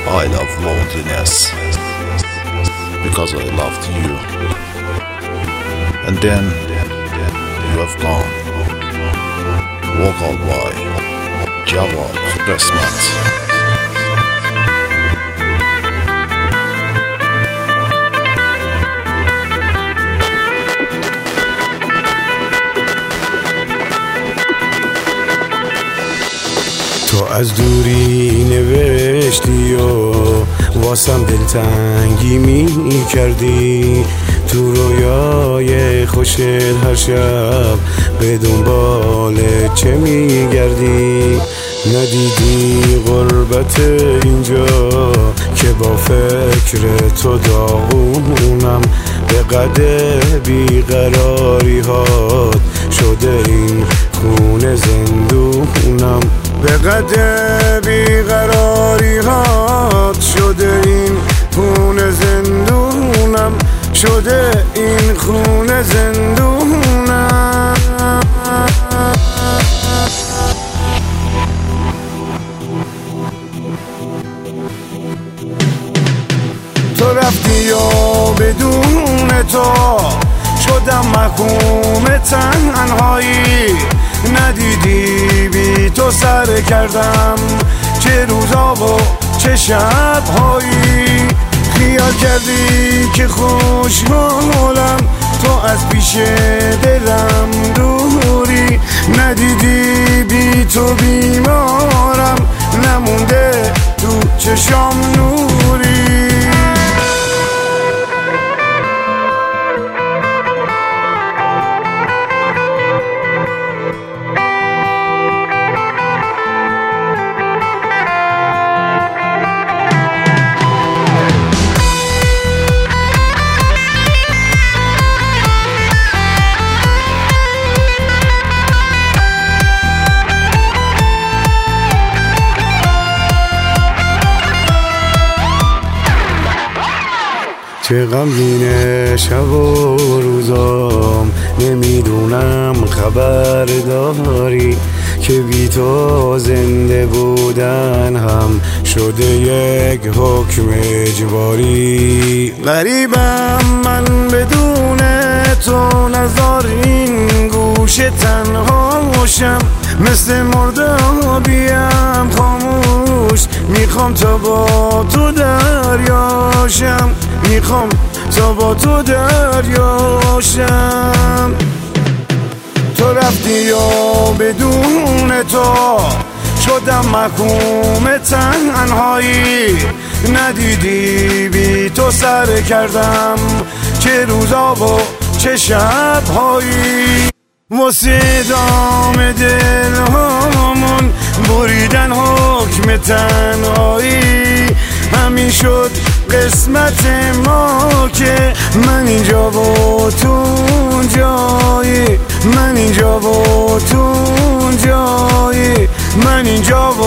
I love loneliness because I loved you, and then you have gone. Walk all by جواب قسمت. تو از دوری نوشتی و واسم دلتنگی می کردی، تو رویای خوشت هر شب به دنبال چه می گردی؟ ندیدی غربت اینجا که با فکر تو داغونم، به قدر بیقراری هات شده این خونه زندونم، به قدر بیقراری هات شده این خونه زندونم، شده این خونه زندونم. تو رفتی و بدون تو شدم محکوم تنهایی، ندیدی بی تو سر کردم چه روزا و چه شبهایی، خیال کردی که خوشحالم تو از پیش دلم دوری، ندیدی بی تو بیمارم نمونده تو چشام نوری. چه غمگینه شب و روزام، نمیدونم خبر داری که بی تو زنده بودن هم شده یک حکم اجباری. غریبم من بدون تو، نزار این گوشه تنهاشم، مثل مردابیم خاموش، میخوام تا با تو دریاشم، میخوام تا با تو دریاشم. تو رفتی و بدون تو شدم محکوم تنهایی، ندیدی بی تو سر کردم چه روزا و چه شبهایی، واسه دام دل هامون بریدن حکم تنهایی، همین شد قسمت ما که من اینجا و تو اونجایی، من اینجا و تو اونجایی، من اینجا و